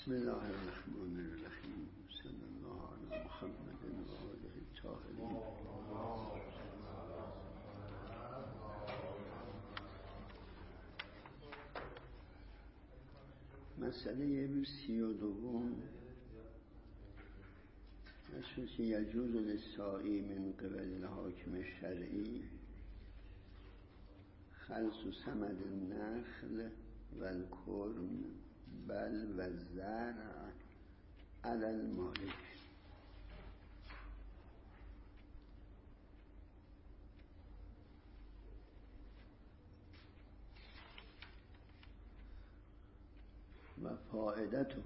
بسم الله الرحمن الرحیم. صلی الله علی محمد و آله الطاهرین. مسئله 32 مثل که یجوز للساعی من قبل الحاکم الشرعی خلص ثمر النخل و الکرم بل و الزرع علی المالک. و فائدته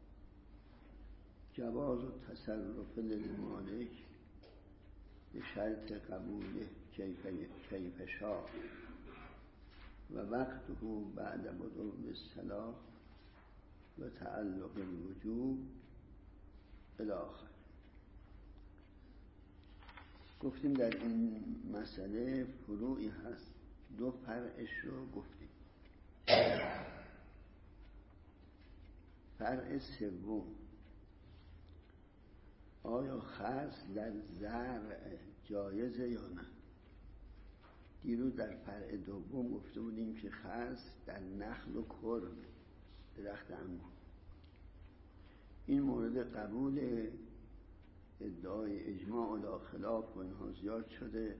جواز التصرف للمالک به شرط قبوله کیف شاء و وقته بعد بدو الصلاح و تعلق الوجوب الی آخر. گفتیم در این مسئله فروعی هست، دو فرعش رو گفتیم. فرع سوم، آیا خرص در زرع جایزه یا نه؟ دیروز در فرع دوم گفته بودیم که خرص در نخل و کرم، درخت انگور. این مورد قبول ادعای اجماع و لا خلاف و اینها زیاد شده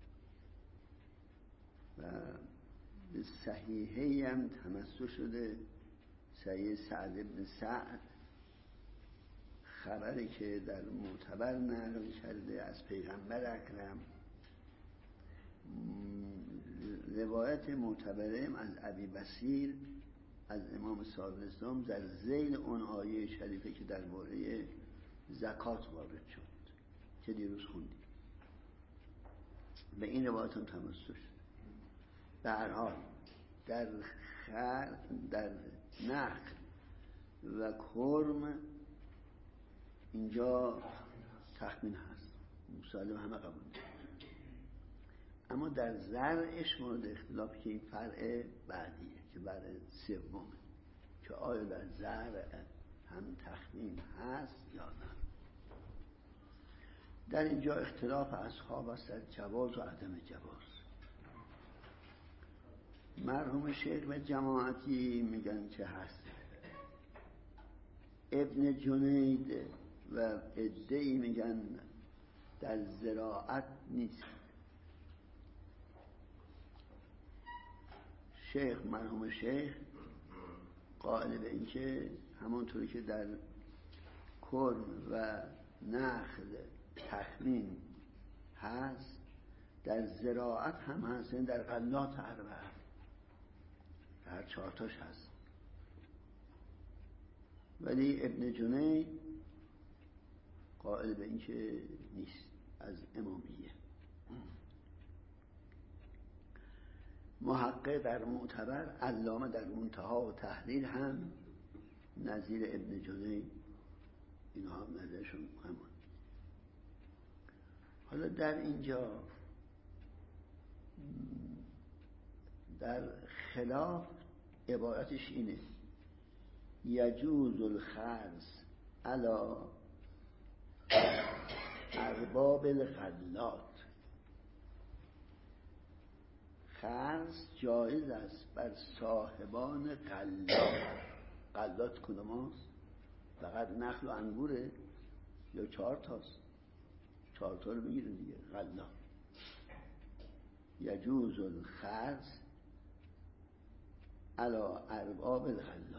و به صحیحی هم تمسک شده. صحیح سعد بن سعد، خبری که در معتبر نقل کرده از پیغمبر اکرم، روایت معتبره از ابی بصیر از امام صادق اسلام در ذیل اون آیه شریفه که درباره زکات وارد شد که دیروز خوندیم. به این روایت هم تمسک شد. به هر حال در نخل و کرم اینجا تخمین هست، مسلم همه قبول دارن. اما در زرعش مورد اختلاف که این فرع بعدیه که فرع سومه که آیا در زرع هم تخمین هست یا نه. در اینجا اختلاف اصحاب است در جواز و عدم جواز. مرحوم شیخ و جماعتی میگن که هست. ابن جنید و عده‌ای میگن در زراعت نیست. مرحوم شیخ قائل به این که همونطوری که در کرم و نخل تخمین هست در زراعت هم هست، در غلات اربعه هر چهارتاش هست. ولی ابن جنید قائل به این که نیست، از امامیه. محقق در معتبر، علامه در منتها و تحریر هم نظیر ابن جنید، اینها هم نظرشون همون. حالا در اینجا در خلاف عبارتش اینه: یجوز الخرص علی ارباب الغلات. خرص جایز است بر صاحبان غلات. غلات کدوم هست؟ فقط نخل و انگوره یا 4 تاست؟ 4 تا رو بگیرن دیگه. غلات یجوز الخرص علی ارباب الغلات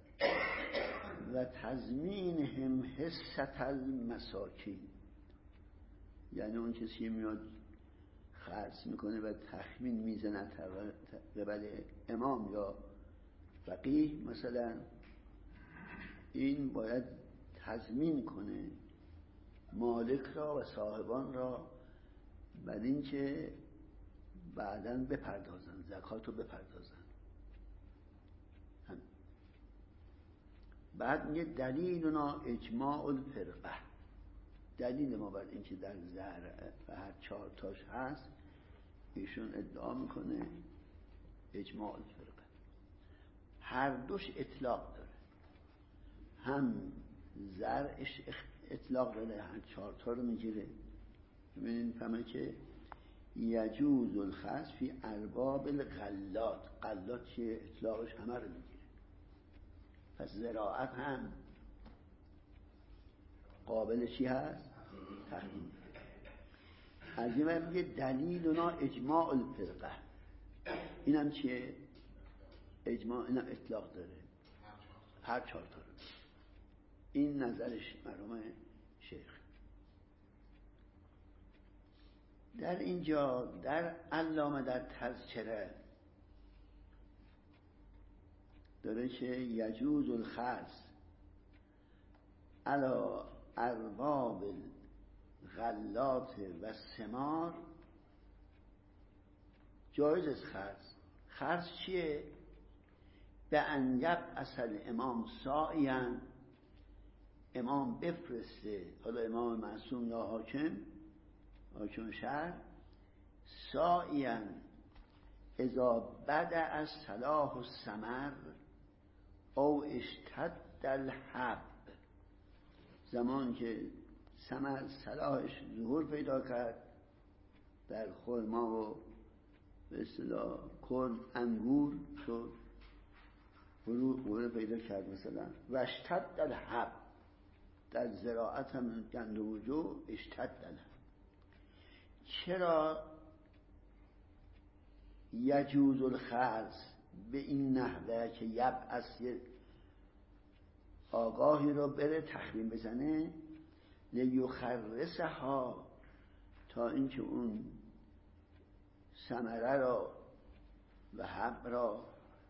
و تضمینهم حصة المساکین. یعنی اون کسی که میاد خرص میکنه و تخمین میزنه قبل امام یا فقیه مثلا، این باید تضمین کنه مالک را و صاحبان را بعد این که بعداً بپردازن، زکات رو بپردازن. بعد میگه دلیلنا اجماع الفرقه. دلیل ما بر این که در زرع و هر 4 تاش هست، ایشون ادعا میکنه اجماع الفرقه. هر دوش اطلاق داره. هم زرعش اطلاق داره، هم 4 تا رو میگیره. ببینید فهمه که یجوز الخصف فی ارباب الغلات. غلات چیه؟ اطلاقش همه رو میگیره. پس زراعت هم قابل چی هست؟ تخمین. از این ور میگه دلیلنا اجماع الفرقه. اینم چیه؟ اجماع، اینم اطلاق داره، هر 4 تا رو. این نظرش مرحوم شیخ. در اینجا در علامه در تذکره داره که یجوز الخرص علی ارباب الغلات و ثمار. جایز است خرص. خرص چیه؟ به انیب اصل امام سائیان، امام بفرسته، حالا امام معصوم یا حاکم شهر، سائیان اذا بدا از صلاح الثمر او اشتد الحب. زمان که ثمر صلاحش ظهور پیدا کرد در خرما و به اصطلاح کرم انگور شد، ظهور پیدا کرد مثلا، و اشتد الحب. در زراعت هم گندم و جو اشتد الحب. چرا یجوز الخرص به این نحوه که یبعث آگاهی رو بره تخمین بزنه، لیخرسها، تا اینکه اون ثمره را و حب را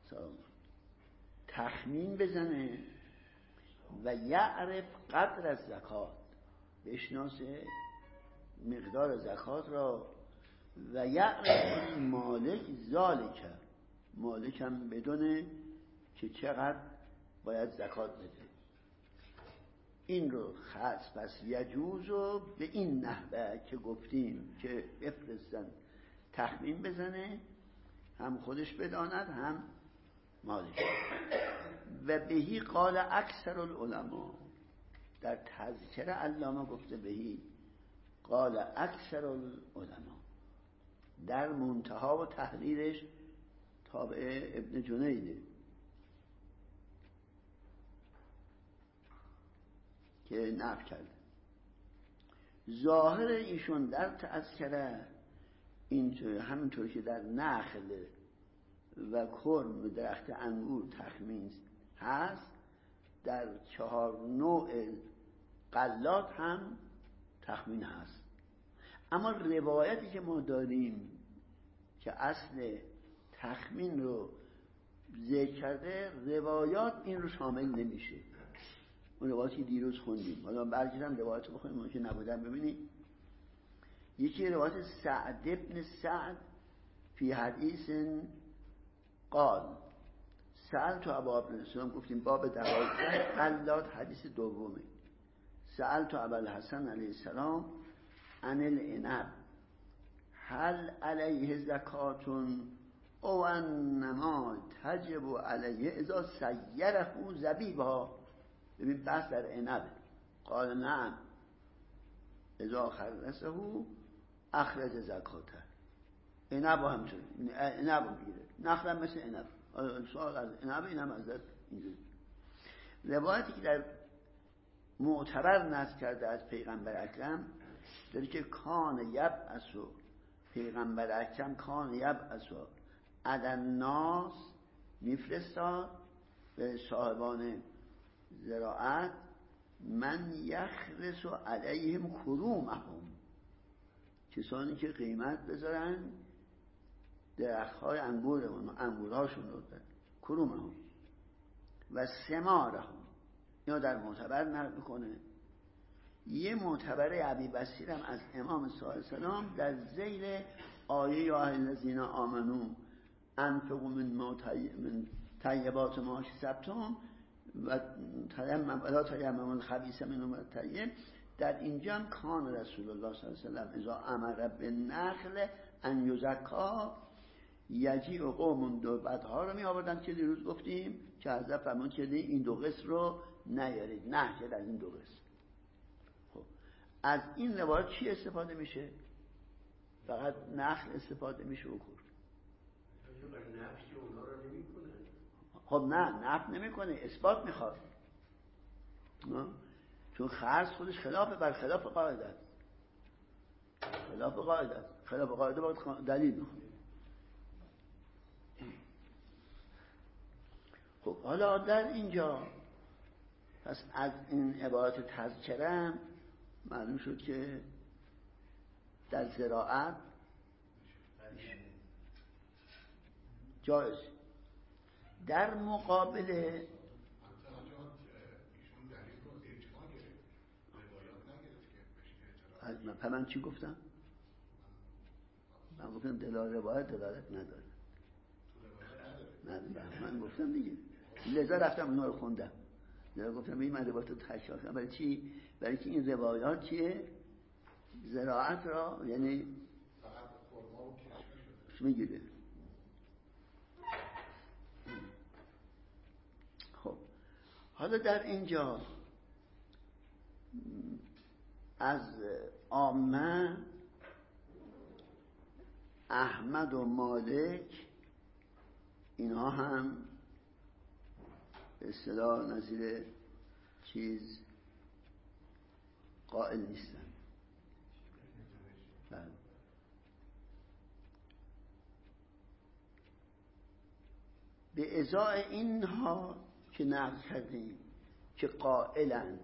تخمین بزنه و یعرف قدر از زکات، بشناسه مقدار زکات را، و یعرف مالک ذالک، مالک هم بدونه که چقدر باید زکات بده. این رو خاص پس یجوز و به این نحوه که گفتیم که بفرستن تخمین بزنه، هم خودش بداند هم مالک. و بهی قال اکثر العلماء. در تذکر علامه گفته بهی قال اکثر العلماء. در منتها و تحریرش تابع ابن جنیده که نقل کرده. ظاهر ایشون در تذکره اینطور، همینطور که در نخل و کرم و درخت انگور تخمین هست، در 4 نوع غلات هم تخمین هست. اما روایتی که ما داریم که اصل تخمین رو ذکر کرده، روایات این رو شامل نمیشه. اون روایتی دیروز خوندیم، حالا برگردم روایت بخونیم اون که نبودن ببینید. یکی روایت سعد ابن سعد فی حدیث قال سألت ابا بن سلام، گفتیم باب 12 غلات، حدیث دومه. سألت ابا الحسن علیه السلام عن العنب هل علیه زکاتون او انما تجب علیه اذا سیره زبیبا. ببین بحث در عنب. قال نعم اذا خرسه اخرج زکاته. عنب همچون عنب میگیره، نخل هم مثل عنب. سوال از عنب اینم از اینجوری. روایتی که در معتبر نقل کرده از پیغمبر اکرم داره که کان یبعثو، پیغمبر اکرم کان یبعثو عدن ناس، میفرستاد به صاحبان زراعت، من یخرس علیهم کرومهم، کسانی که قیمت بذارن درختهای انگورهاشون رو، کرومهم و ثمارهم. اینا در معتبر نقل میکنه. یه معتبر ابی بصیر هم از امام صلی الله علیه وسلم در ذیل آیه یا الذین آمنو انفقوا من طیبات ما کسبتم و لا تیمموا الخبیث منه الطیب، در اینجا هم کان رسول الله صلی الله علیه وسلم اذا امر بالنخل ان یزکا یجی و قوم دو بدها رو می آوردن که دیروز گفتیم که حضرت فرمود که این دو قسم رو نیارید، نه که در این دو قسم. خب از این روایت چی استفاده میشه؟ فقط نخل استفاده میشه و کرد. خب نه نفی نمیکنه، اثبات میخواد، چون خرس خودش بر خلاف قاعده است. خلاف قاعده باید دلیل میخواد. خب حالا در اینجا پس از این عبارت تذکره معلوم شد که در زراعت جایز. در مقابل من چی گفتم؟ من گفتم روایت دلالت نداره. من گفتم دیگه، لذا رفتم اونا رو خوندم، لذا گفتم این من روایت رو تشریح کنم. برای چی؟ برای که این روایات چیه؟ زراعت را یعنی میگیره. خب حالا در اینجا از عامه احمد و مالک اینها هم به اصطلاح نظیر چیز قائل نیستن. بله. به ازای اینها که نقل کردیم که قائلن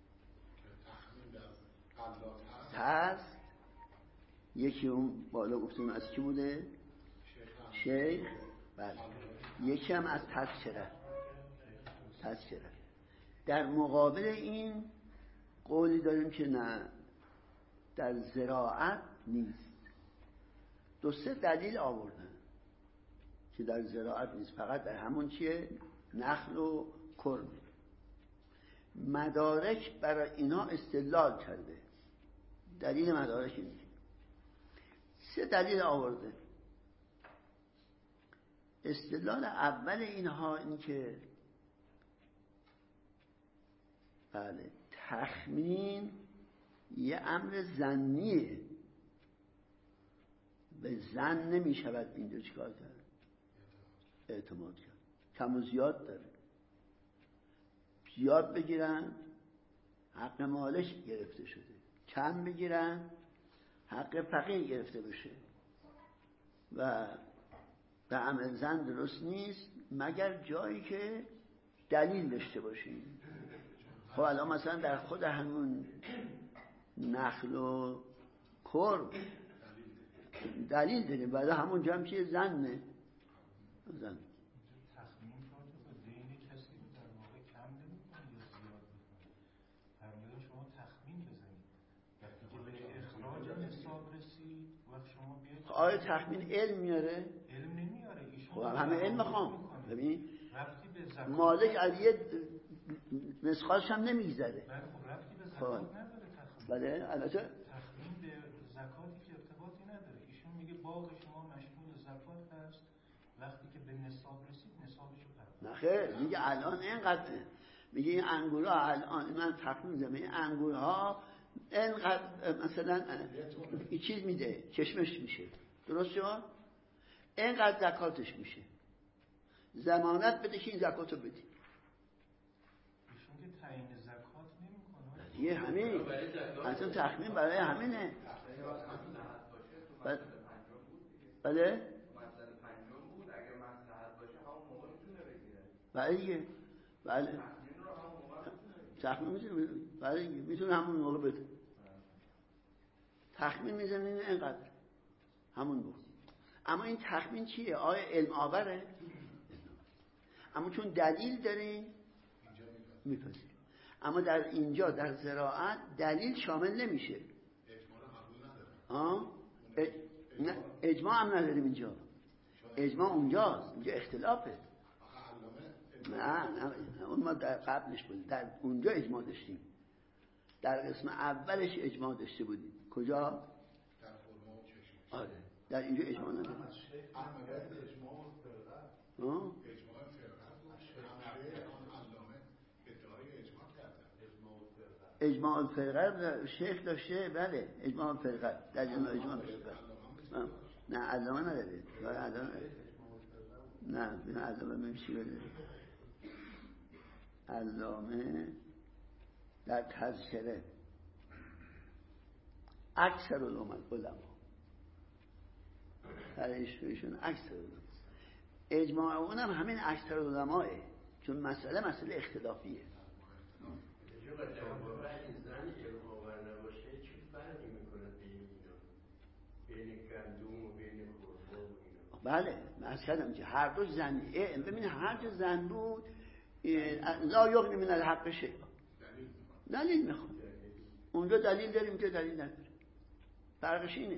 هست، یکی اون بالا گفتیم از کی بوده؟ شیخ. بله. یکی هم از تذکره. در مقابل این قولی داریم که نه، در زراعت نیست. دو سه دلیل آوردن که در زراعت نیست، فقط در همون چیه؟ نخل و کرم. مدارک برای اینا استدلال کرده. دلیل مدارک اینه، سه دلیل آورده. استدلال اول اینها این که بله تخمین یه امر ظنیه، به ظن نمی شود اینجا چیکار کرد؟ اعتماد کرد. کم و زیاد داره، زیاد بگیرن حق مالک گرفته شده، کم بگیرن حق فقیر گرفته بشه و به عمل زن درست نیست مگر جایی که دلیل داشته باشیم. خب الان مثلا در خود همون نخل و کرم دلیل داریم، بعد همون جا هم چیه؟ زنه. زن تخمین شما تو ذهن کسی رو در واقع کم نمی‌کنه یا زیاد می‌کنه. فرمودن شما تخمین بزنید وقتی که به اخراج نصاب رسید وقت شما بیاید. آیا تخمین علم میاره؟ علم نمیاره. ایشون خب همه علم میخوام. ببین ربطی به زکات مالک از یه مسخالش هم نمیگذره. بله خب ربطی به زکات نداره تخمین. بله البته تخمین به زکاتی که ارتباطی نداره. ایشون میگه باغ شما مشمول زکات هست، وقتی که به نصاب رسید نصابشو پرداخت. نه خیر، میگه الان اینقدر، میگه این انگورها الان من تخمین زدم این انگورها اینقدر مثلا این چیز میده کشمش میشه، درست شد؟ اینقدر زکاتش میشه، ضمانت بده که این زکاتو بدی. ایشون که تعیین زکات نمیکنه. یه همین اصلا تخمین برای همینه. بله بله دیگه، بله تخمین میتونه، بله میتونه همون موقع بده. تخمین میزنه اینقدر همون بود. اما این تخمین چیه؟ آیا علم آوره؟ اما چون دلیل داریم میپذیریم. اما در اینجا در زراعت دلیل شامل نمیشه. نه اجماع هم نداریم اینجا. اجماع اونجاست، اینجا اختلافه. نه اون ما در قبلش بودیم، در اونجا اجماع داشتیم، در قسم اولش اجماع داشته بودیم. کجا؟ آره در اینجا اجماع نداره. اجماع الفرقه شیخ داشته، بله اجماع الفرقه در جنب اجماع الفرقه. نه علامه نداره، نه بین علامه میشه بده. علامه در تذکره اکثر علما در ایشون اکثر علما، اجماع اونم همین اکثر علماه، چون مسئله اختلافیه. بله مثلا که هر دو زن، ببین هر دو زن بود لا یغنی من الحق شیء، دلیل میخواد اونجا دلیل داریم که دلیل نداره، فرقش اینه.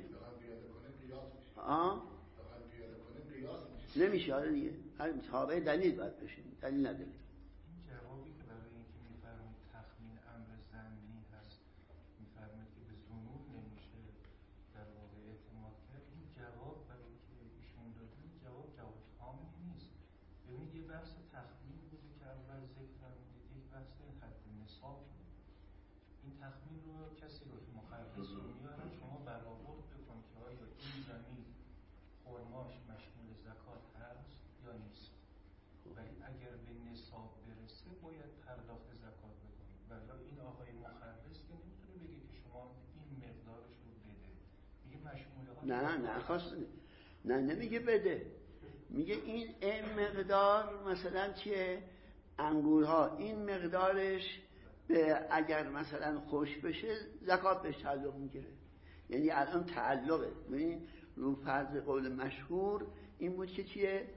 نمیشه آره دیگه، هر تابع دلیل باید بشه، دلیل نداره. این جوابی که برای اینکه میفرمایید تخمین امر ضمنی هست، میفرمایید که به ظنون نمیشه در واقع اعتماد کرد، این جواب برای اینکه ایشون داده جواب کامل نیست. ببینید یه بحث تخمین بوده که اول ذکر فرمودید، یک بحث حد نصاب بود. این تخمین رو کسی رو که مخرص رو میارن شما برآورد بکن که آیا این زمین خرماش مشمول زکات هست یا نیست، ولی اگر به نصاب برسه باید پرداخت زکات بکنید. ولی این آقای مخرص که نمیتونه بگه که شما این مقدارش رو بده، میگه مشمول ها. نه خواست نه نمیگه بده، میگه این مقدار مثلا چیه، انگورها این مقدارش به اگر مثلا خوش بشه زکات بهش تعلق میگیره. یعنی الان تعلقه، ببین رو فرض قول مشهور این بود که چیه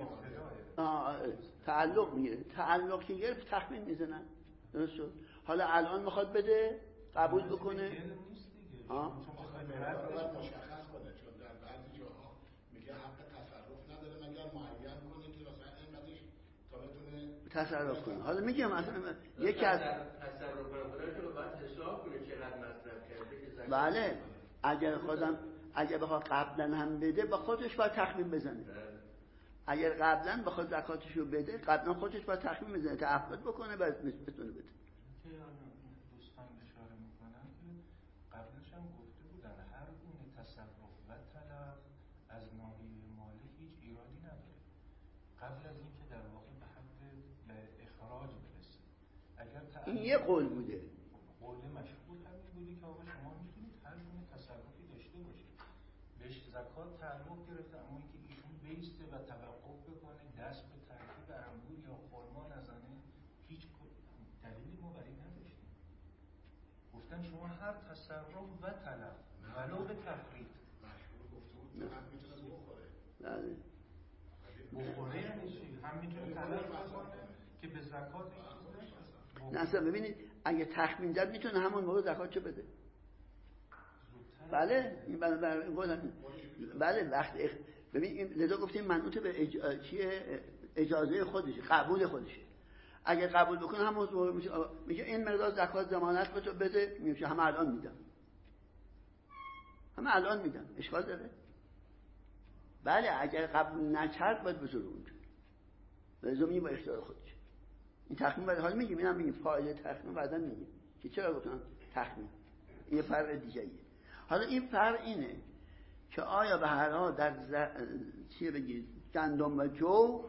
تعلق میگیره، تعلق که گرفت تخمین میزنن، درست شد. حالا الان میخواد بده قبول بکنه مشخص کنه، چون در بعضی جاها میگه حق تصرف نداره مگر معین کنه که مثلا اینقدرش تا بتونه تصرف کنه. حالا میگم مثلا یکی از تصرف کنه رو باید حساب کنه چقدر مصرف کرده که بله اگر بخواد قبلا هم بده با خودش باید تخمین بزنه. اگر قبلا بخواد زکاتشو بده قبلا خودش باید تخمین بزنه، تعهد بکنه بعد بتونه بده. که دوستان اشاره میکنن که قبلش هم گفته بودن هر گونه تصرف و طلب از ناحیه مالک هیچ ایرادی نداره قبل از اینکه در واقع به حد اخراج برسه. اگر این یه قول بوده، قول مشهور همین بوده که آقا شما میتونید هر گونه تصرفی داشته باشید، بهش زکات تعلق گرفته، اما اینکه ایشون بیسته و توقف بکنه دست به ترکیب انگور یا خرما نزنه هیچ دلیلی ما برای نداشتیم. گفتن شما هر تصرف و طلب ولو به تفرید مشهور گفته بود هم میتونه بخوره یعنی چی؟ هم میتونه طلب بکنه که به زکات چیز نشه. نه اصلا ببینید اگه تخمین زد میتونه همون موقع زکات چه بده. بله این بله وقت ببین این لذا گفتیم منوط به اجازه خودشه، قبول خودشه. اگه قبول بکنه همون موقع میگه این مقدار زکات ضمانت به تو بده، میگه همه الان میدم اشکال داره. بله اگر قبول نکرد باید بذاره اونجا، لذا میگه با اختیار خودشه. این تخمین بعد حالا میگیم، اینم میگیم فایده تخمین بعدا میگیم که چرا گفتم تخمین این فرق دیگه‌ایه. حالا این فرق اینه که آیا به هر حال در چیه بگید گندم و جو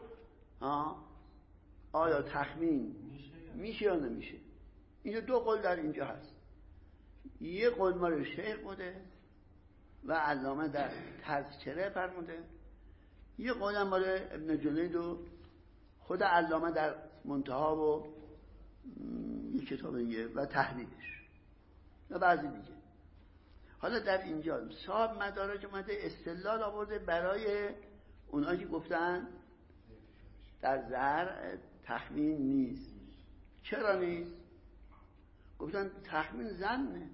آیا تخمین میشه یا نمیشه. اینجا دو قول در اینجا هست، یه قول مال شیخ بوده و علامه در تذکره فرموده، یه قول هم مال ابن جنید و خود علامه در منتها و یه کتاب دیگه و تحلیلش و بعضی دیگه. حالا در اینجا صاحب مدارج اومده استدلال آورده برای اونایی که گفتن در زرع تخمین نیست. چرا نیست؟ گفتن تخمین ظنه،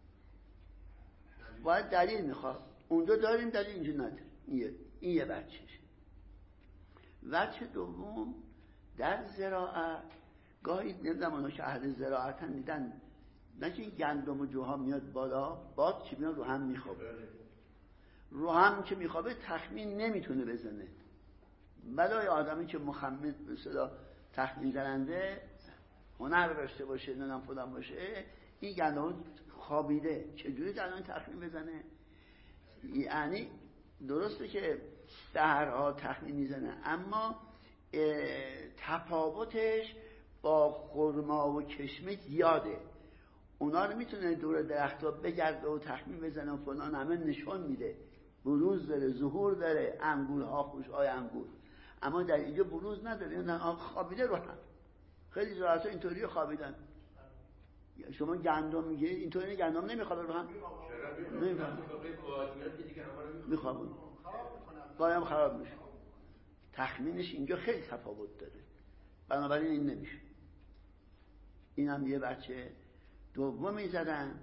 باید دلیل میخواد. اونجا داریم دلیل، اینجا نداریم. این یه بچهشه. بچه دوم در زراعت گاهی نمیدونم اونا که اهل زراعتن دیدن نه که گندم و جوها میاد بالا باد چی میاد رو هم میخوابه رو هم که میخوابه تخمین نمیتونه بزنه. بلای آدمی که مخمن مثلا تخمین زننده هنر داشته باشه نمیدونم فلان باشه، این گندم خوابیده چجوری الان تخمین بزنه؟ یعنی درسته که در هر حال تخمین میزنه، اما تفاوتش با خرما و کشمش زیاده. اونا رو میتونه دور درخت‌ها بگرده و تخمین بزنه و فلان، همه نشون میده، بروز داره، ظهور داره، انگورها، خوشهای انگور. اما در اینجا بروز نداره، این خوابیده رو هم. خیلی زراعت‌ها اینطوری خوابیدن. شما گندم میگه اینطوری گندم نمیخوابه رو هم؟ میخوابه، باید خراب میشه. تخمینش اینجا خیلی تفاوت داره، بنابراین این نمیشه. این هم یه بچه دومی زدن.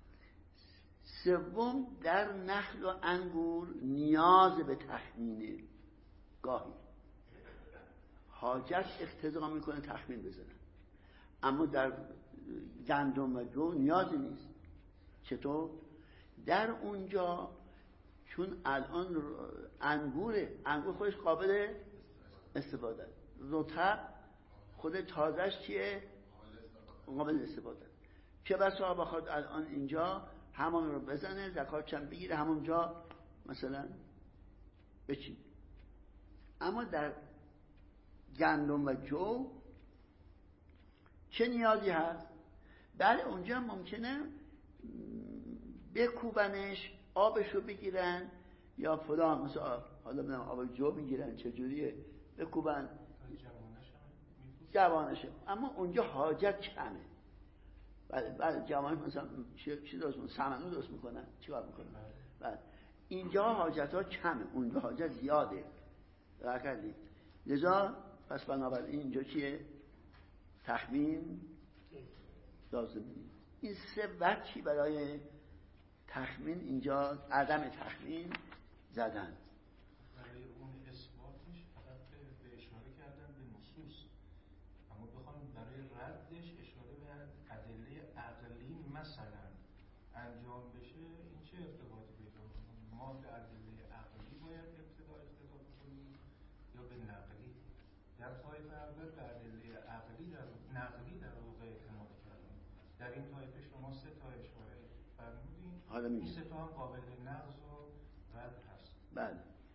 سوم، در نخل و انگور نیاز به تخمینه، گاهی حاجت اقتضا میکنه تخمین بزنن، اما در گندم و جو نیازی نیست. چطور؟ در اونجا چون الان انگور خودش قابل استفاده، رطب خود تازهش چیه؟ قابل استفاده. چه بسا بخواد الان اینجا همون رو بزنه، زکات هم بگیره، همونجا مثلا بچینه. اما در گندم و جو چه نیازی هست؟ بله اونجا ممکنه بکوبنش، آبش رو بگیرن یا فلان، مثلا حالا بنام آب جو میگیرن چجوریه بکوبن جوانشه، اما اونجا حاجت کمه. بله جوانش مثلا چی درست میکنن؟ سمنو درست میکنن، چی کار میکنن؟ بله اینجا حاجت ها کمه، اونجا حاجت زیاده. کردید لذا پس بنابراین اینجا چیه؟ تخمین لازم نیست. این سه وجهی برای تخمین اینجا عدم تخمین زدن. برای اون اثباتش فقط به اشاره کردن به نصوص، اما بخوام برای ردش اشاره به ادله عقلی مثلا انجام بشه، این چه ارتباطی پیدا می‌کنه؟ ما به ادله عقلی باید اقتدا بکنیم یا به نقلی؟ در طایفه اول به ادله نقلی در واقع اعتماد کردیم. در این طایفه شما سه تا اشاره فرمودین، این سه تا هم قابل نقض و رد هست. بله.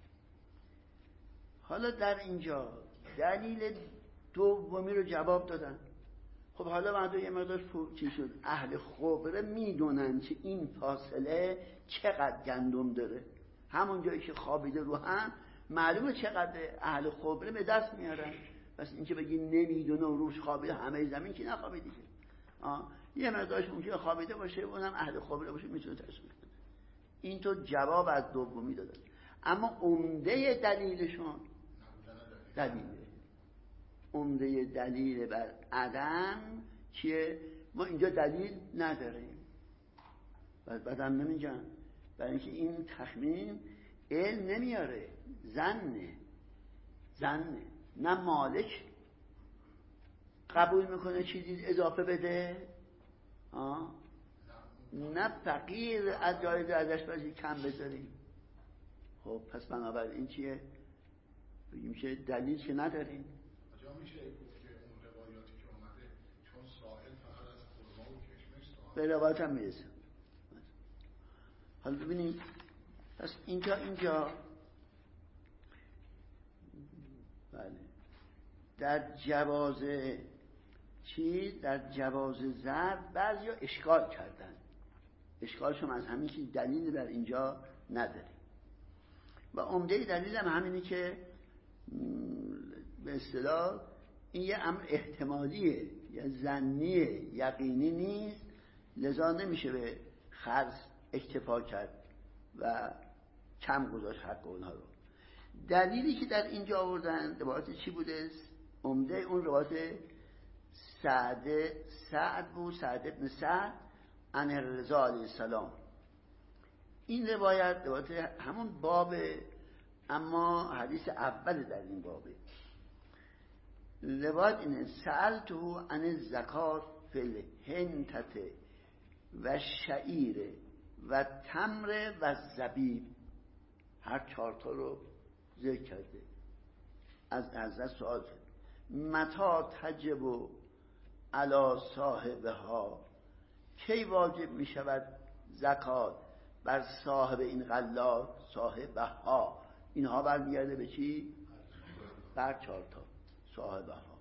حالا در اینجا دلیل دومی رو جواب دادن. خب حالا بعد یه مقدار چی شد؟ اهل خبره میدونن که این فاصله چقدر گندم داره، همون جایی که خوابیده رو هم معلومه چقدر. اهل خبره به دست میارن. بس این که بگی نمیدونه و روش خوابیده، همه زمین که نخوابیده دیگه. یه مقدارش ممکنه خوابیده باشه، اونم اهل خبره باشه میتونه تشخیص بده. این تو جواب از دومی دادن. اما عمده دلیلشون عمده دلیل بر عدم چیه؟ ما اینجا دلیل نداریم، بعدم نمیگن، برای اینکه این تخمین علم نمیاره، زنه. نه مالک قبول میکنه چیزی اضافه بده، نه فقیر از جایزه ازش بازی کم بذاریم. خب پس بنابراین چیه؟ بگیم که دلیل که نداریم. آجا میشه گفت که اون روایاتی که اومده چون سائل فقط از خرما و کشمش سائل به روایت هم میرسه. حالا ببینید پس اینجا بله در جواز در جواز ضرب بعضیا اشکال کردن. اشکالشون از همین که دلیل بر اینجا نداریم و عمده دلیل هم همینه که به اصطلاح این یه امر احتمالیه یا ظنیه، یقینی نیست، لذا نمیشه به خرص اکتفا کرد و کم گذاشت حق اونها رو. دلیلی که در اینجا آوردن روایت چی بوده؟ عمده اون روایت سعد بود، سعد ابن سعد عن رضا علیه السلام. این روایت همون بابه، اما حدیث اول در این بابه. روایت اینه سألته عن الزکات فی الحنطة و شعیر و تمر و زبیب. هر 4 تا رو ذکر کرده. از حضرت سوال کرد متا تجب علی صاحبها، کی واجب می شود زکات بر صاحب این غلات؟ صاحبها اینها برمیگرده به چی؟ بر 4 تا صاحبها.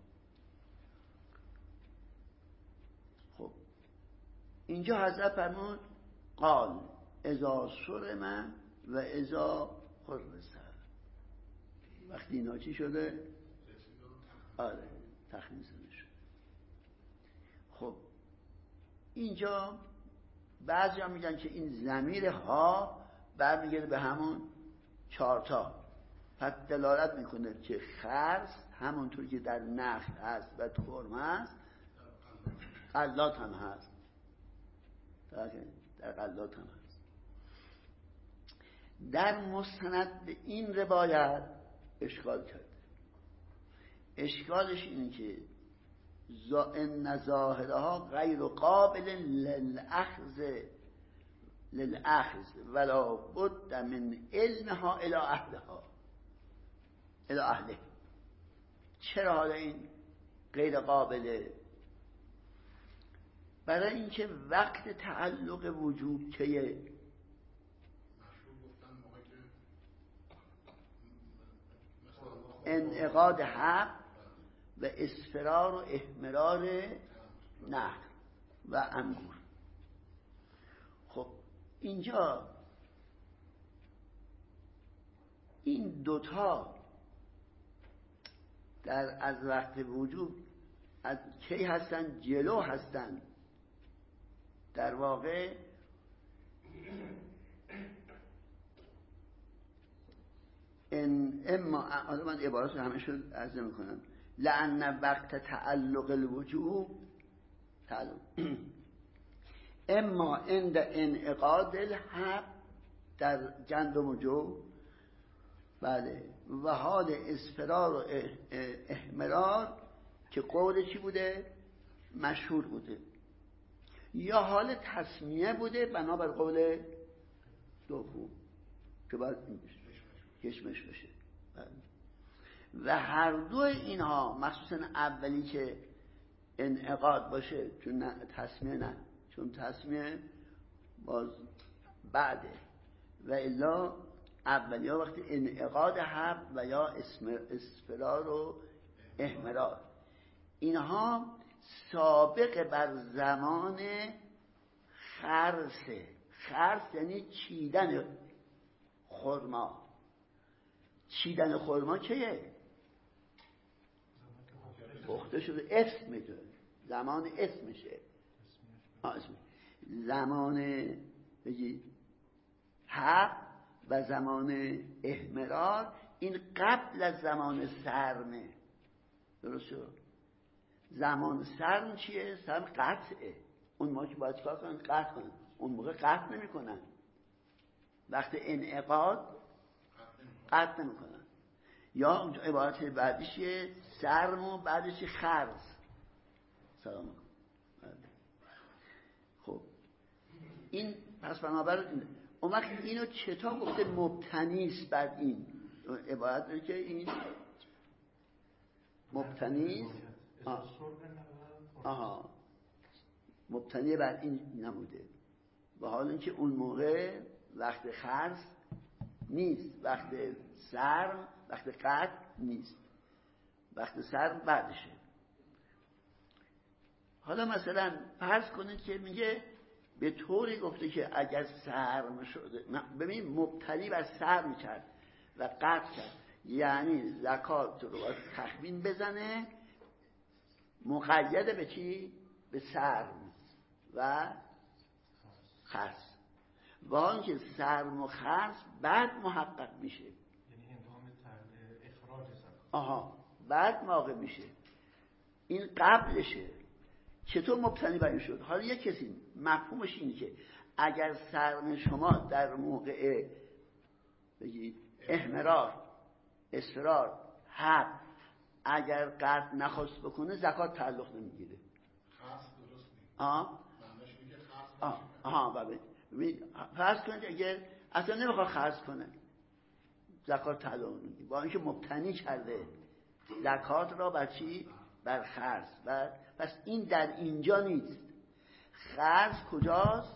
خب اینجا حضرت فرمود قال اذا سرم و اذا خرس. وقتی اینا چی شده؟ آره تخمیس شده. خب اینجا بعضی ها میگن که این ضمیر ها برمیگرده به همون 4 تا، پس دلالت میکنه که خرس همونطور که در نخل هست و ترم هست غلات هم هست، در غلات هم هست. در مستند به این روایت اشکال کرده. اشکالش اینه که ان ظاهرها غیر قابل للأخذ ولا بد من علمها الى اهله. چرا حالا این غیر قابله؟ برای اینکه وقت تعلق وجوب کیه؟ انعقاد حق و اصفرار و احمرار نخل و انگور. خب اینجا این دوتا از وقت وجوب از کی هستن؟ جلو هستن. در واقع اما من عبارات رو همه شد عرض میکنم. لأن وقت تعلق الوجوب اما عند انعقاد الحق در گندم و جو، بله، و حال اصفرار و احمرار که قول چی بوده؟ مشهور بوده، یا حال تسمیه بوده بنابر قول دوم که باید کشمش بشه. و هر دو اینها مخصوصا اولی که انعقاد باشه، چون تسمیه نه، چون تسمیه باز بعده، و الا اولی ها وقتی انعقاد حب و یا اصفرار و احمرار، اینها سابق بر زمان خرسه. خرس یعنی چیدن خرما. چیدن خرما چیه؟ پخته شده، اسم میدونه، زمان اسمشه. زمان بگید حق و زمان احمرار این قبل از زمان سرمه. درست شد؟ زمان سرم چیه؟ سرم قطعه. اون موقع که باید چکار کنن؟ قطع کنن. اون موقع قطع نمی کنن. وقت انعقاد قطع نمی کنن. یا عبارت بعدیش سرم و بعدش خرز. سلام علیکم. خب این پس بنابراین اون وقت اینو چطور گفته مبتنیست بر این عبارت داره که این مبتنیست مبتنی بر این نموده، به حال اینکه اون موقع وقت خرز نیست، وقت سرم، وقت قطع نیست، وقت سرم بعدشه. حالا مثلا فرض کنید که میگه به طوری گفته که اگر سرم شده، ببین مبتنی بر سرم کرد و قطع کرد، یعنی زکات رو باید تخمین بزنه مقید به چی؟ به سرم و خرس. و آن که سرم و خرس بعد محقق میشه، یعنی هنگام اخراج زکات. بعد موقع میشه، این قبلشه. چطور مبتنی بر این شد؟ حالا یک کسی مفهومش اینه که اگر سرم شما در موقع بگید احمرار، اصفرار، حب اگر قطع نخواست بکنه زکات تعلق نمیگیره. خاص درست نیست. معنیش اینه که خاص ببین فرض کنید اگر اصلا نمیخواد خرج کنه، زکات تعلق میگه، با اینکه مبتنی کرده زکات را بر چی؟ بر خرج. و پس این در اینجا نیست. خرج کجاست؟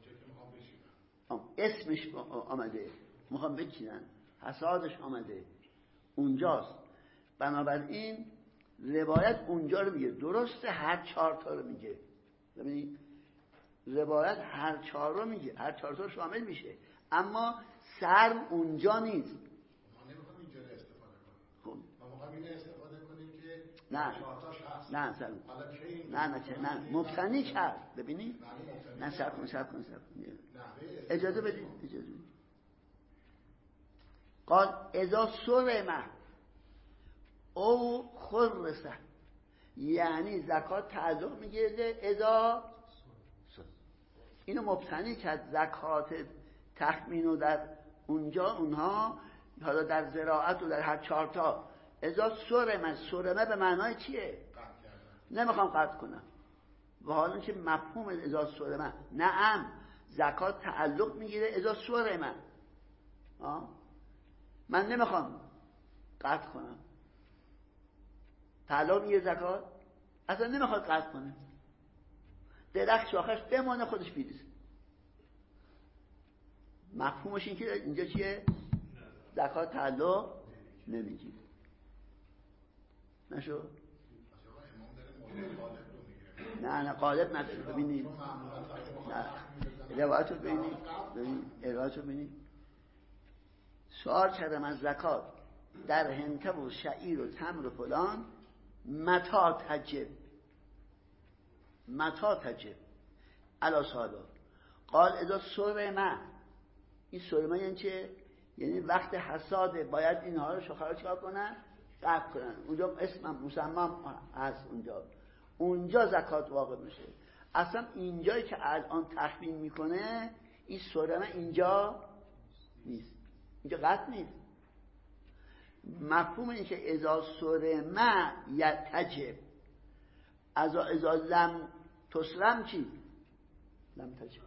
اسمش آمده، میخوام بچینن، حسادش آمده اونجاست. بنابراین روایت اونجا رو میگه. درسته هر 4 تا رو میگه، ببینید روایت هر 4 رو میگه، هر 4 تا شامل میشه، اما سر اونجا نیست. ما نمیخوام اینجا رو استفاده کنیم. خب ما میخوام اینو استفاده کنیم که نه 4 تاش هست. نه سر حالا کی این نه مبتنی کرد. ببینید نه سب کن اجازه بدید. قال اذا سرمه او خرسه، یعنی زکات تعلق میگیره اذا اینو مبتنی کرد زکات تخمین و در اونجا اونها حالا در زراعت و در هر 4 تا اذا سرمه به معنای چیه؟ نمیخوام قطع کنم و حالا که مفهوم اذا سرمه نعم زکات تعلق میگیره اذا سرمه. من نمیخوام قطع کنم، تعلق میگیره زکات، اصلا نمیخواد قطع کنه، درخت شاخش بمانه خودش بیریزه. مفهومش این که اینجا چیه؟ زکات تعلق نمیگیره. نشو؟ نه قالب نداره. ببینید روایت رو ببینید، روایت رو ببینید. سوال کردم از زکات در هنکه و شعیر و تمر و فلان متا تجب علا صاحبا. قال اذا سرمه، این سرمه یعنی چه؟ یعنی وقت حساده باید اینها رو شاخه رو چکار کنن؟ قطع کنن. اونجا اسمم مسمم هست، اونجا زکات واقع میشه. اصلا اینجایی که الان تخمین میکنه این سرمه اینجا نیست، اینجا قطع نیست. مفهوم این که اذا سرمه یتجب، اذا لم تسرم چی؟ لم تجب.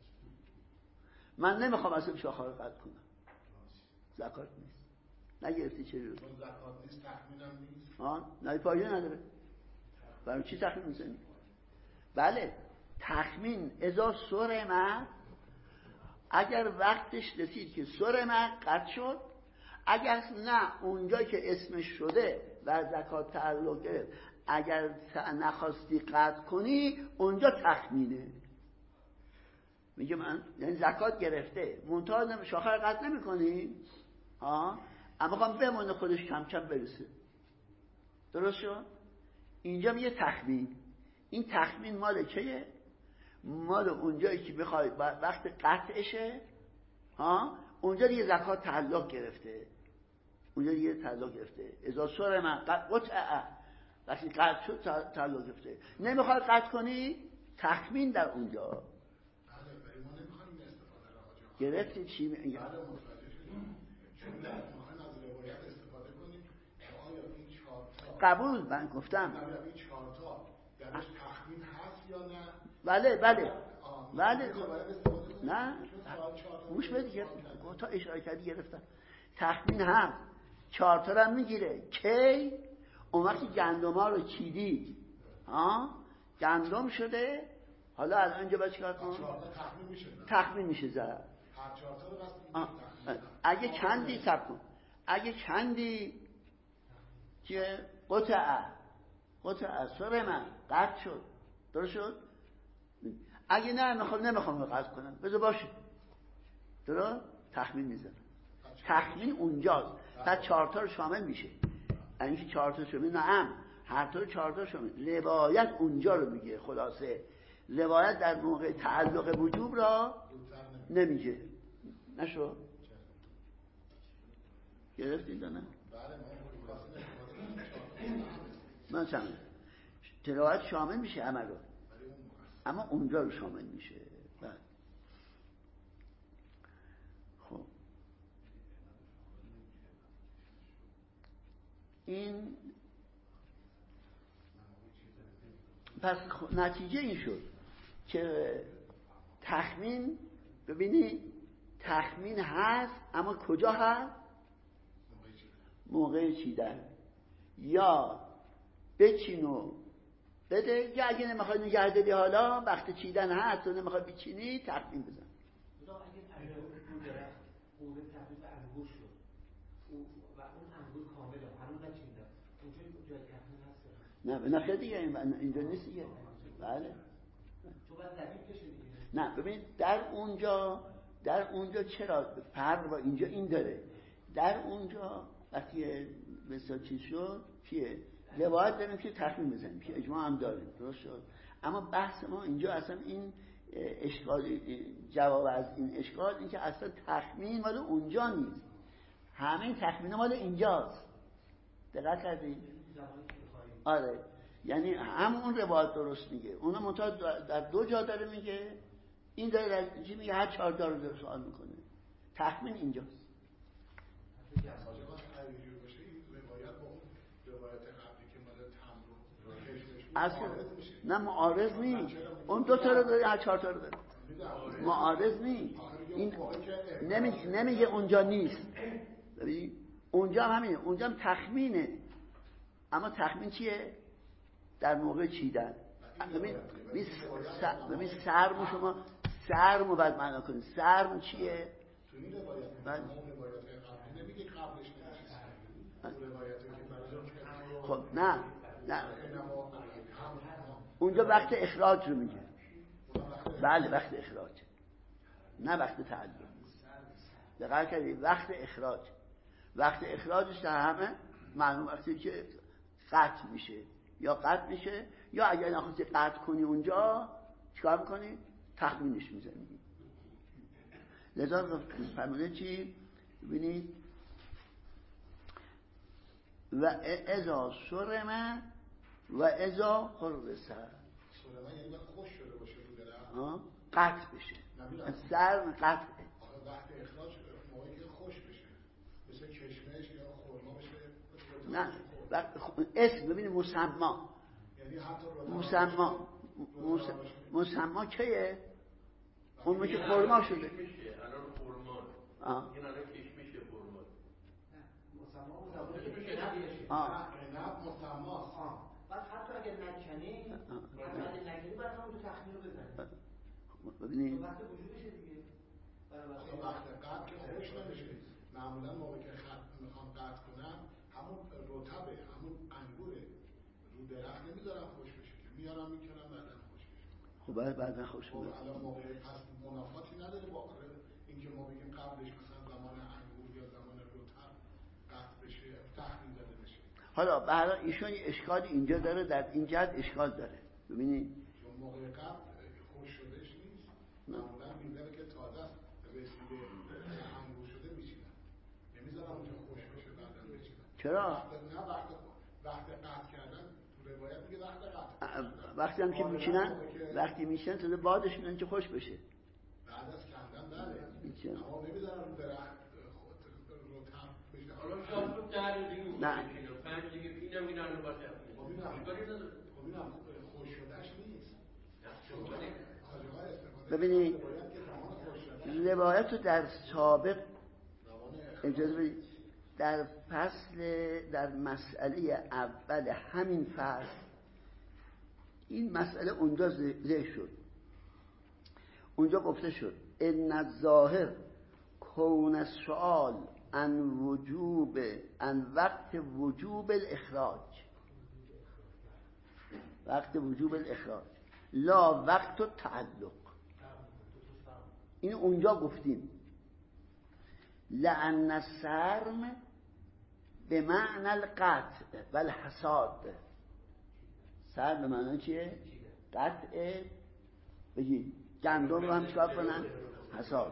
من نمیخوام اصلا شاخه رو قطع کنم، زکات نیست. نگرفتی چه رو؟ زکات نیست، تخمینم نیست. نه فایده نداره. برای چی تخمین میزنی؟ بله تخمین اذا سرمه، اگر وقتش رسید که سرمه قطع شد، اگر نه اونجایی که اسمش شده و زکات تعلق گرفت اگر نخواستی قطع کنی اونجا تخمینه. میگه من یعنی زکات گرفته منتها شاخه رو قطع نمی کنی، اما خواهم بمونه خودش کم کم برسه. درست شد؟ اینجا میگه تخمین. این تخمین مال چیه؟ مال اونجایی که بخوای وقت قطعشه، اونجا دیگه زکات تعلق گرفته، اونجا دیگه تعلق گرفته. اذا سرمه قطع، وقتی قطع شد تعلق گرفته. نمیخواد قطع کنی، تخمین در اونجا. بله ما نمیخوایم استفاده را آجا. گرفتی چی میگه؟ بله متوجه شدیم. چون میخوایم از روایت استفاده کنیم آیا این 4 تا قبول من گفتم این 4 تا درش تخمین هست یا نه؟ بله نه گوش بده تا اشاره کردی گرفتم. تخمین هم 4 تا هم میگیره. کی؟ اون وقتی گندما رو چیدی گندم شده، حالا الان اینجا باید چیکار کنم؟ تخمین میشه زد. هر 4 تا رو بس اگه چندی سب کن، اگه چندی که قطعه سرمه قطع شد، درست شد؟ اگه نمیخوام قطع کنم بذار باشه، درست؟ تخمین میزنم. تخمین اونجاست. بعد 4 تا رو شامل میشه. یعنی که 4 تا شامل نه، هر تا 4 تا شامل. روایت اونجا رو میگه. خلاصه روایت در موقع تعلق وجوب را نمیگه. نشو گرفتید نه؟ من سمه روایت شامل میشه عمل رو، اما اونجا رو شامل میشه. خب این پس نتیجه این شد که تخمین، ببینی تخمین هست اما کجا هست؟ موقع چیدن یا بچین و بده، یا اگه نمیخوای نگه داری حالا وقت چیدن هست و نمیخوای بچینی تخمین بزن. اگه اون درخت قوه تبدیل به انگور شد و اون انگور کامله هنوز نچیدن، اونجا جای تخمین هست؟ نه خیلی دیگه اینجا نیست دیگه. بله تو باید دقیق بشه دیگه. نه ببین در اونجا چرا فرق با اینجا این داره. در اونجا وقتی مثلا چیز شد چیه روایت داریم که تخمین بزنیم که اجماع هم داریم، درست شد. اما بحث ما اینجا اصلا این اشکال، جواب از این اشکال این که اصلا تخمین مال اونجا نیست، همه تخمین مال اینجاست. دقت کردی؟ آره، یعنی همون روایت درست میگه، اون منتها در دو جا داره میگه، این داره چی میگه، هر 4 تا رو داره سوال میکنه. تخمین اینجاست. اصلا نه معارض نیست، اون 2 تا رو داره، هر 4 تا رو داره، معارض نیست. این نمیگه اونجا نیست. ببین اونجا هم همینه، اونجا هم تخمینه، اما تخمین چیه؟ در موقع چیدن. ببین سرم، شما سرمو باید معنا کنید. سرم چیه؟ تو این روایت نمیگه قبلش خب نه اونجا وقت اخراج رو میگه. بله وقت اخراج، نه وقت تعلق. دقیق کردی؟ وقت اخراجش در همه معلوم وقتی که قطع میشه یا اگر نخواستی قطع کنی اونجا چیکار میکنی؟ تخمینش میزنی. لذا فرموده چی؟ ببینید و اذا سرمه و اذا خرسه. سرمه یعنی خوش شده باشه رو درخت، قطع بشه. سر قطعه. وقت اخراج موقعی که خوش بشه مثل کشمش یا خرما بشه. نه اسم ببینید مسما، یعنی حتی مسما کیه؟ اون که خرما شده. الان خرما این الان کشمش خرما. نه مسماست. بعد حتی اگر نکنی باید همون تو تخمین رو بزنی. ببینید وقت وجودشه دیگه. وقت قطع که خوش نمیشه. معمولا موقعی که میخوام قطع کنم همون رطبه، همون انگوره، رو درخت نمیذارم خوش بشه که میارم میکنم بعدن خوش بشه. خب بعدن خوش بشه. الان موقع پس منافاتی نداره با اینکه ما بگیم قبلش مثلا زمان انگور یا زمان رطب قطع بشه تخمین زده بشه. حالا برای ایشون اشکال اینجا داره، در این جهت اشکال داره. ببینید چون موقع قبل خوش شدهش نیست، معمولا میذاره که تازه است، رسیده انگور شده میچینن، نمیذارم اونجا خوش بشه بعدن بچینن. چرا؟ نه وقت قطع کردن تو روایت میگه وقت قطع، وقتی هم که میچینن، وقتی میچینن تازه بادش میدن که خوش بشه. بعد از کندن بله، اما نمیذارم رو درخت رو تم بشه. حالا شاید تو در دیگه نه 5 دیگه اینم اینا رو باشه. خب خوش شدهش نیست. ببینید روایت رو در سابق اجازه بدید در در مسئله اول همین فصل این مسئله اونجا ذکر شد. اونجا گفته شد ان الظاهر کون السؤال عن وقت وجوب الاخراج، وقت وجوب الاخراج لا وقت التعلق. این اونجا گفتیم لأن السرم به معنی القطع و الحصاد. سرم به معنی چیه؟ قطع. بگید گندم رو هم چکار کنن؟ حصاد.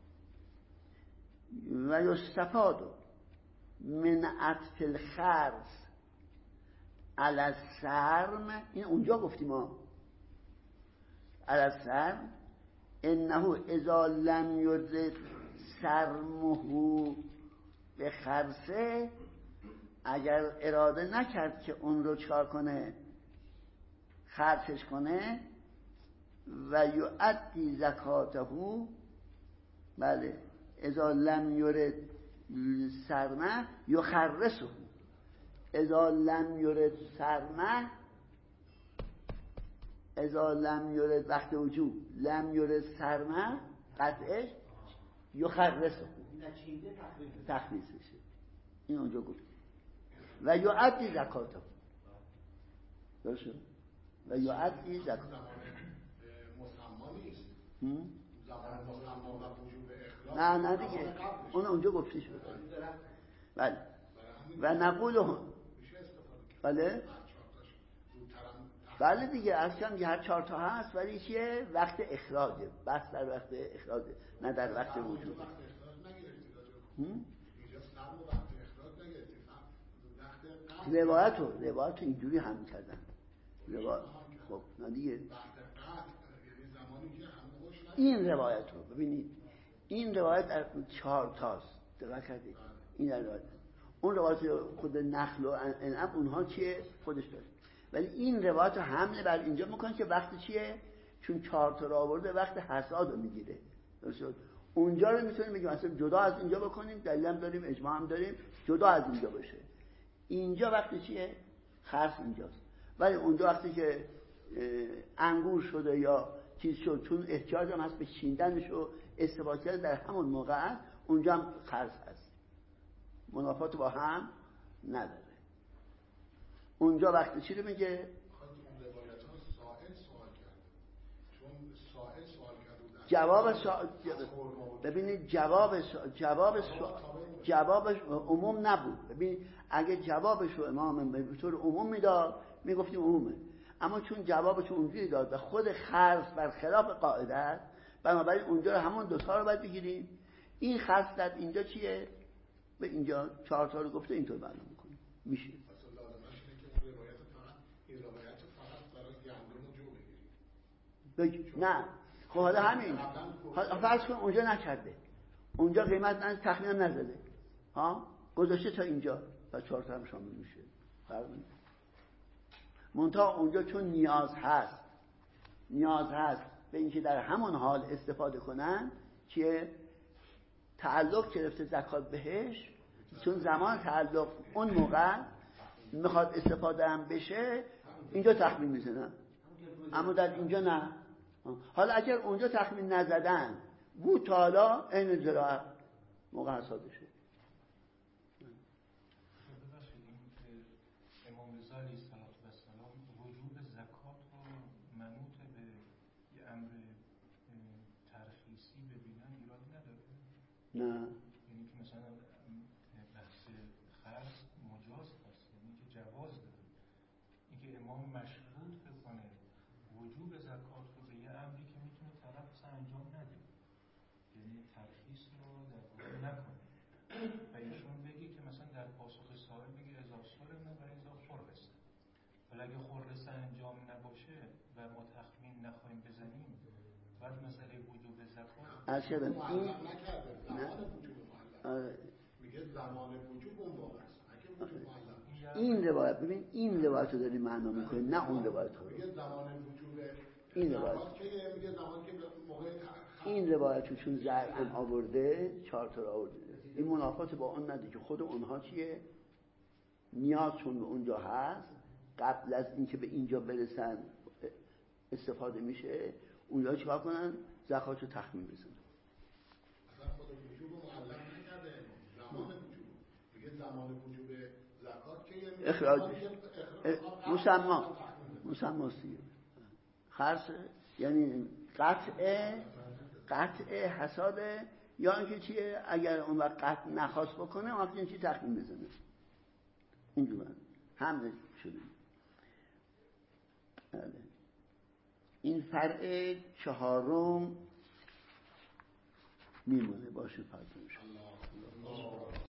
و یستفاد من عطف الخرس علی السرم. این اونجا گفتیم ما علی السرم انه اذا لم یدرک سرمه به خرسه، اگر اراده نکرد که اون رو چکار کنه؟ خرسش کنه. و یؤدی زکاته، بله اذا لم سرمه یخرسه. اذا لم یرد سرمه، اذا لم یرد وقت وجوب، لم یرد سرمه قطعش یخرسه، تخلیصشه. این اونجا گفت و یعدی زکاته. درسته؟ و یعدی زکاته. مسما نیست. زمان مسما و وجوب اخراج. نه دیگه اون اونجا گفته شده. بله. و نقول هم. بله. بله دیگه اصلا هر 4 تا هست، ولی چیه؟ وقت اخراجه. بس در وقت اخراجه، نه در وقت وجوب. روایت اینجوری هم کردن. خب نه دیگه. این روایت رو ببینید، این روایت در 4 تاست. دقت کردید؟ این روایت. اون روایت خود نخل و انعام اونها چیه؟ خودش داره. ولی این روایت رو حمله بر اینجا میکنه که وقت چیه؟ چون 4 تا رو آورده وقت حصاد رو میگیره. درست؟ اونجا رو میتونیم بگیم اصلا جدا از اینجا بکنیم، دلیل هم داریم، اجماع هم داریم، جدا از اینجا باشه. اینجا وقتی چیه؟ خرس اینجاست. ولی اونجا وقتی که انگور شده یا چیز شد، چون احتیاج هم هست به چیندنش و استفاده کردن در همون موقع هست، اونجا هم خرس هست. منافات با هم نداره. اونجا وقتی چی رو میگه؟ ببینید جوابش عموم نبود. ببینید اگه جوابش رو امام به طور عموم میداد میگفتیم عمومه، اما چون جوابش اونجوری داد و خود خرس برخلاف قاعده است، بنابراین اونجا رو همون 2 تا رو باید بگیریم. این خرس در اینجا چیه؟ به اینجا 4 تا رو گفته، اینطور معلوم میکنیم میشه. نه خب حالا همین فرض کن اونجا نکرده، اونجا قیمت نه تخمین نزده، ها گذاشته تا اینجا و 4 تا هم شامل میشه. منتها اونجا چون نیاز هست به اینکه در همون حال استفاده کنن، چیه؟ تعلق گرفته زکات بهش، چون زمان تعلق اون موقع میخواد استفاده هم بشه، اینجا تخمین میزنن، اما در اینجا نه. حالا اگر اونجا تخمین نزدن بود تا حالا این زراعت موقع حساده شد. امام رضا علیه السلام وجوب زکات رو منوط به یه امر ترخیصی ببینن ایراد نداره؟ نه، یعنی که مثلا بحث خرص مجاز هست، یعنی که جواز داره. اینکه امام مشروط بکنه وجوب زکات رو به یه امری که میتونه طرف انجام نده، یعنی ترخیص رو در واقع نکنه و ایشون بگی که مثلا در پاسخ سائل بگی اذا سرنا و اذا خرس. ولی اگه خرس انجام نباشه و ما تخمین نخواهیم بزنیم، بعد مسئله وجوب زکات میگه زمان وجوب اون واقع است. این روایت ببین، این روایت رو داری معنا میکنه، نه اون روایت رو. میگه زمان وجوب این روایت که میگه زمان که موقع این روایت رو چون زرعن آورده 4 تا آورده، این منافات با اون نداره که خود اونها چیه؟ نیاز چون به اونجا هست، قبل از اینکه به اینجا برسن استفاده میشه، اونجا چیکار کنن؟ زکات رو تخمین بزنن. اصلا خود وجوب معلق نکرده، زمان وجوب میگه زمان وجوب زکات که اخراج مسماسی خرص، یعنی قطع حساده، یا اینکه چیه؟ اگر اون وقت قطع نخواست بکنه وقتی این چی تخمین بزنه. اینجور حمله شده. این فرع 4 میمونه باشه.